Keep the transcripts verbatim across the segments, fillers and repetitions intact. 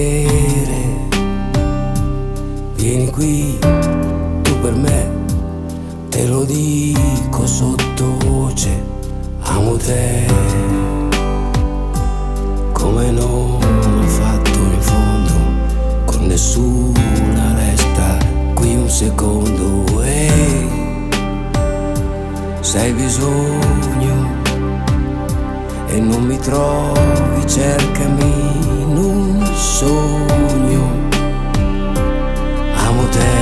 piacere, vieni qui, tu per me, te lo dico sottovoce, amo te, come non ho fatto in fondo, con nessuna resta qui un secondo, e se hai bisogno e non mi trovi, cercami in un sogno, amo te,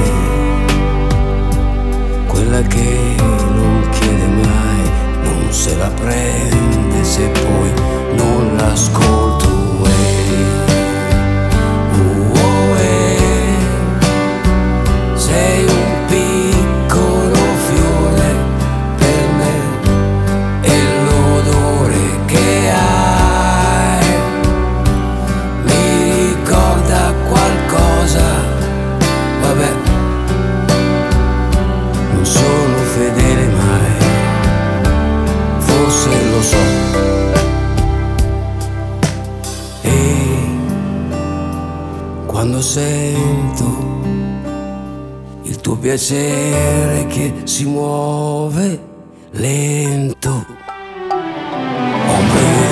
quella che non chiede mai, non se la prende se poi non l'ascolto. Sei un piccolo fiore per me e l'odore che hai mi ricorda qualcosa. Vabbè, non sono fedele mai, forse lo so. E quando sento il tuo piacere che si muove lento, ombre